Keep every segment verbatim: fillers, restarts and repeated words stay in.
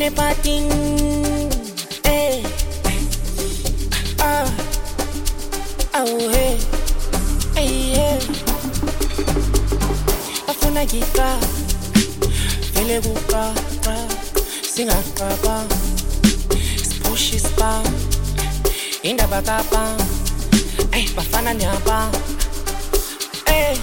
patin. Hey. Ah. Oh hey. Hey hey. Afuna gika. Vele buka. Singakaba. Push is pa. Indaba kapa. Hey, bafana nyaba. Hey.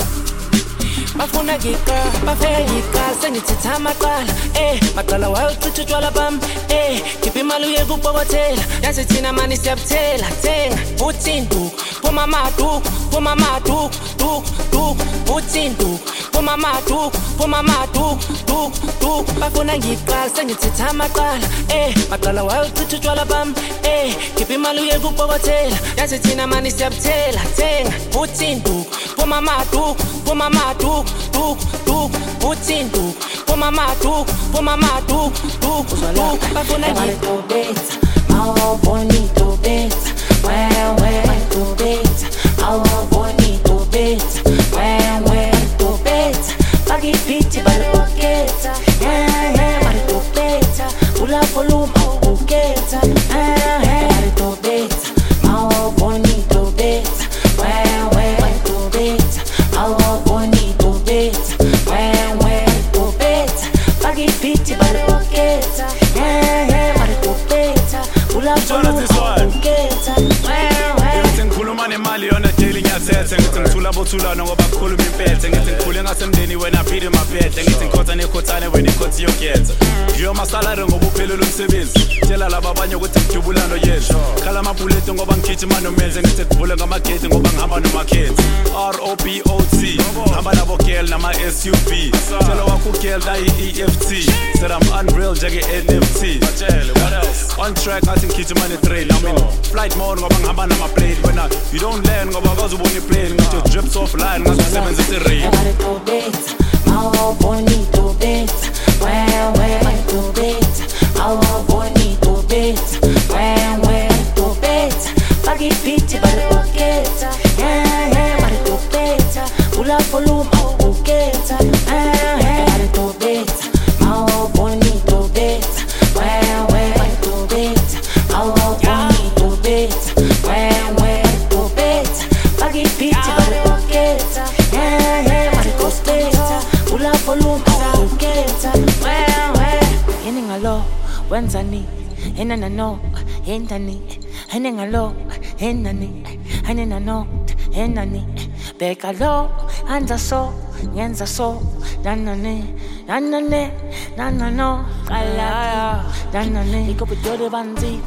Bafuna gika, bafuna gika, sengithetha amaqala. Eh, maqala wayo ucitha utshwala bam. Eh, khipha imali uye kupokotela. Yazi thina mani siyabuthela, thenga, buthi induku, phuma maduku, phuma maduku, duku, duku, buthi induku, phuma maduku, phuma maduku, duku, duku. Bafuna gika, sengithetha amaqala. Eh, maqala wayo ucitha utshwala bam. Eh, khipha imali uye kupokotela. Yazi thina mani siyabuthela, thenga, buthi induku, phuma maduku, phuma maduku. Duk, duk, butin duk, puma ma duk, puma ma duk, duk, duk, bafuna tu beta, mau bonito beta, well, well, tu beta, mau bonito beta, well, well, tu beta, pagi piti baloketa, yeah, yeah, mari tu beta, ula volume au buketa, yeah, yeah, mari tu beta, mau bonito beta, well, well, tu beta, mau bonito beta, well, well, tu beta, pagi piti baloketa, yeah, yeah, mari tu beta, ula volume au buketa, well, well. Ngikhuluma nemali yona daily ngiyathethe ngithi ngithula bothulana ngoba kukhuluma impethe ngithi ngikhule ngasemndeni wena phile maphethe ngithi ngikhotha nekhothane wena ikhothi yokhetha ngiyo masalary ngoba uphelele umsebenzi tshela laba abanye ukuthi ngidubulano yethu khala amabullet ngoba ngigijima nomenze ngithi kuvule ngamagate ngoba ngihamba nomakhethi R O B O T hamba nabo girl nama S U V tshela wakho girl la E F T said I'm unreal njenge N F T tshela what else on track athi ngigijima ne train I mean flight mode ngoba ngihamba nama plane wena you don't learn ngoba akazubona iplane ngathi drips off line ngasebenzisa i-rain tu beta, mau bonito beta, well, well, tu beta, mau bonito beta, well, well, tu beta, pagi piti baloketa, yeah, yeah, mari tu beta, ula volume au buketa, yeah, yeah, mari tu beta, mau bonito beta, well, well, tu beta, mau bonito beta, well, well, tu beta, pagi piti baloketa, yeah, yeah, mari tu beta, ula volume au buketa, well, well. Yini ngalo, wenzani, enana no, endani, ene ngalo, endani, enana no, endani, beka lo, anza so, ngenza so, nanane, nanane, nanano, kala, nanane, iko pitore banzi,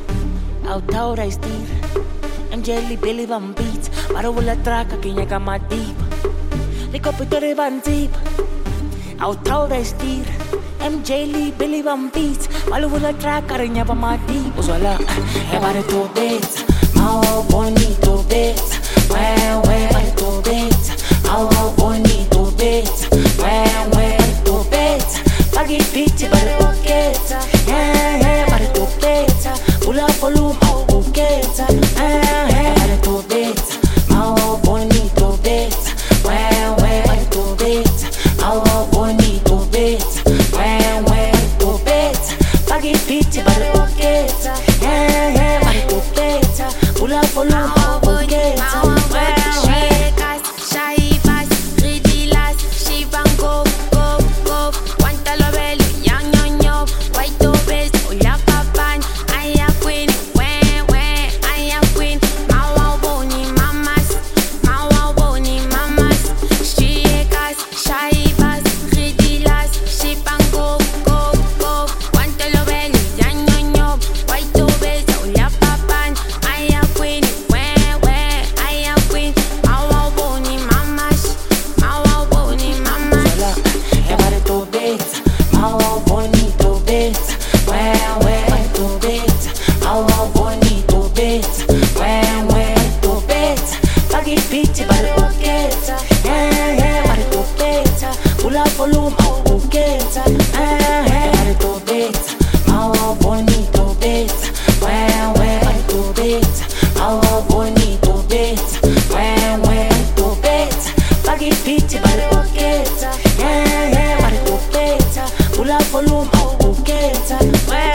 autaura istir, M J Lee Billy Van Beats, para wala traka kinya kama deep, iko pitore banzi, autaura istir. M J Lee Billy Van Beats, para wala traka kinya kama deep, uzwala, ebare tu beta, mau bonito beta, well, well, tu beta, mau bonito beta, well, well, tu beta, pagi piti baloketa, yeah, yeah, mari tu beta, ula volume au buketa, yeah, yeah, mari tu beta, mau bonito beta, well, well, tu beta, mau bonito beta, well, well, tu beta, pagi piti baloketa, yeah, yeah, mari tu beta, ula volume au buketa, well, volume au buketa, eh, eh, mari tu beta, mau bonito beta, well, well, mari tu beta, mau bonito beta, well, well, tu beta, pagi piti baloketa, eh, eh, mari tu beta, ula volume au buketa. ukhetha.